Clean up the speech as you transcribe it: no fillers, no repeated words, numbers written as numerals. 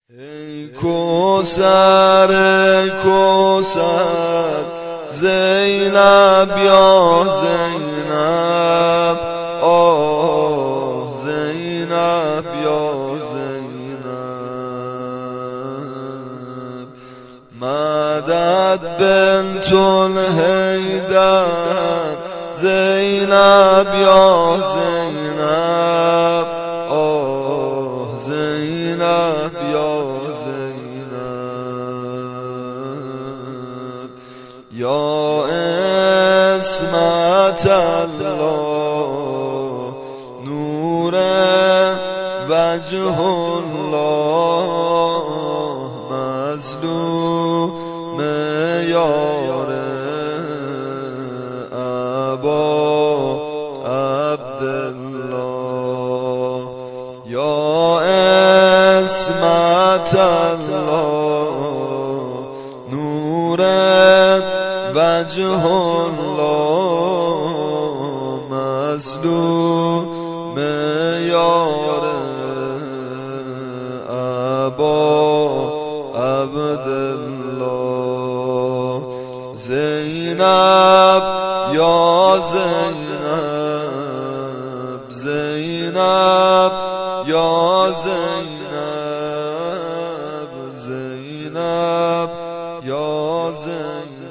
ای کوثر کوثر زینب یا زینب، آه زینب یا زینب، مدد بنت الحیدر زینب یا زینب، آه زینب یا زینب، یا عصمت الله نور وجه الله، مظلوم یار ابا عبدالله، یا عصمت الله نور وجه الله، مظلوم یار ابا عبدالله، زینب یا زینب، زینب یا زینب، زینب یا زینب.